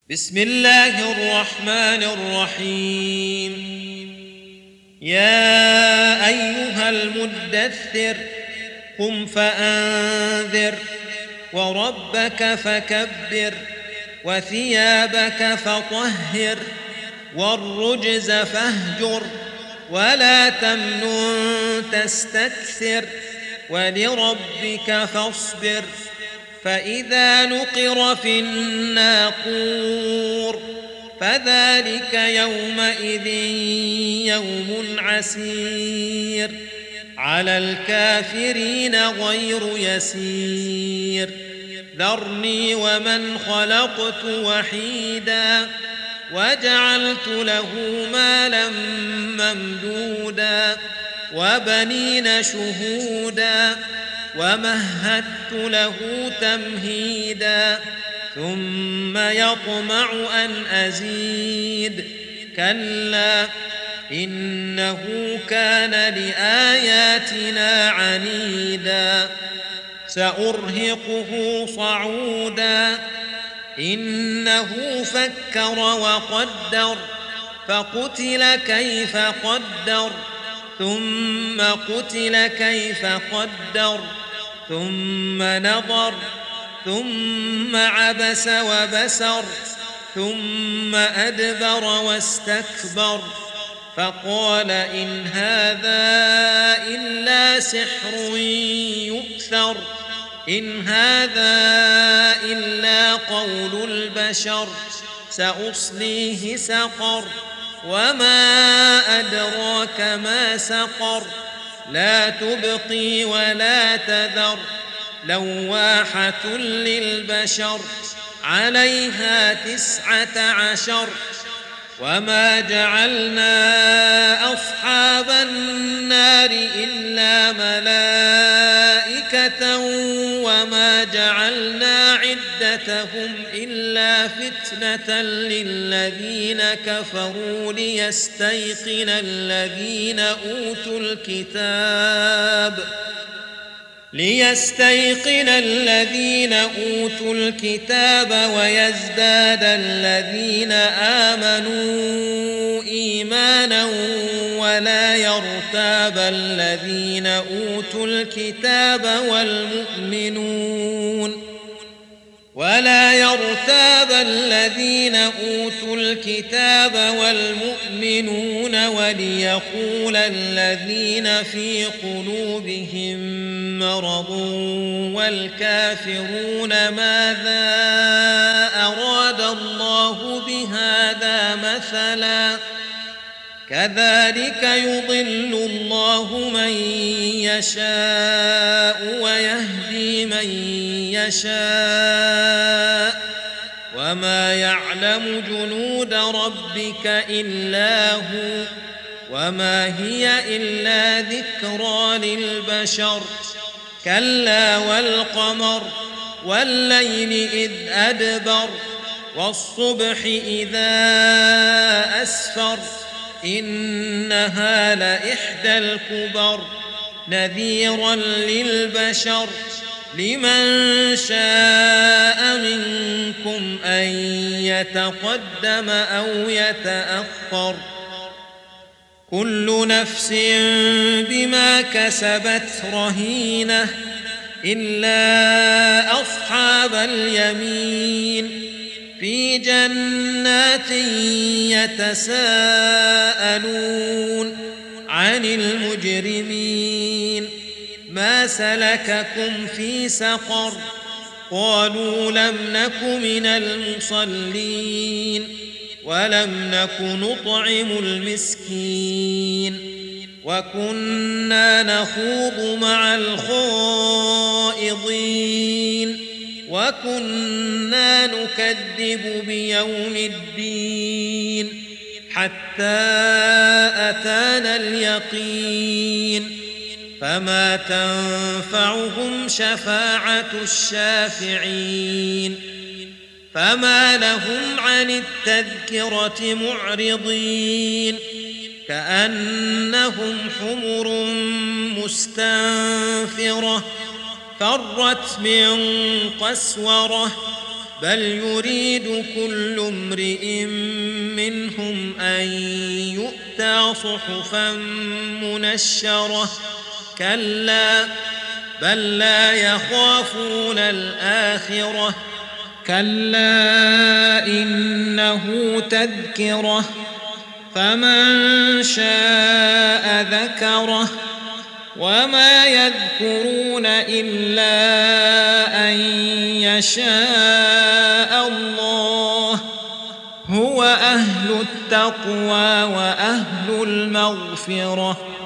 بسم الله الرحمن الرحيم. يا أيها المدثر قم فأنذر وربك فكبر وثيابك فطهر والرجز فاهجر ولا تمنن تستكثر ولربك فاصبر. فإذا نقر في الناقور فذلك يومئذ يوم عسير على الكافرين غير يسير. ذرني ومن خلقت وحيدا وجعلت له مالا ممدودا وبنين شهودا ومهدت له تمهيدا ثم يطمع أن أزيد. كلا إنه كان لآياتنا عنيدا سأرهقه صعودا. إنه فكر وقدر فقتل كيف قدر ثم قتل كيف قدر ثم نظر ثم عبس وبسر ثم أدبر واستكبر فقال إن هذا إلا سحر يؤثر إن هذا إلا قول البشر سأصليه سقر وما أدراك ما سقر لا تبقي ولا تذر لواحة للبشر عليها 19. وما جعلنا أصحاب النار إلا ملائكة وما جعلنا عدتهم إلا فتنة للذين كفروا ليستيقن الذين أوتوا الكتاب ويزداد الذين آمنوا إيمانا ولا يرتاب الذين أوتوا الكتاب والمؤمنون وليقول الذين في قلوبهم مرض والكافرون ماذا أراد الله بهذا مثلا كذلك يضل الله من يشاء ويهدي من يشاء وما يعلم جنود ربك إلا هو وما هي إلا ذكرى للبشر. كلا والقمر والليل إذ أدبر والصبح إذا أسفر إنها لإحدى الكبر نذيرا للبشر لمن شاء منكم أن يتقدم أو يتأخر. كل نفس بما كسبت رهينة إلا أصحاب اليمين في جنات يتساءلون عن المجرمين ما سلككم في سقر قالوا لم نك من المصلين ولم نك نطعم المسكين وكنا نخوض مع الخائضين وكنا نكذب بيوم الدين حتى أتانا اليقين فما تنفعهم شفاعة الشافعين. فما لهم عن التذكرة معرضين كأنهم حمر مستنفرة فرت من قسورة بل يريد كل امرئ منهم أن يؤتى صحفا منشرة كلا بل لا يخافون الآخرة كلا إنه تذكرة فمن شاء ذكره وما يذكرون إلا أن يشاء الله هو أهل التقوى وأهل المغفرة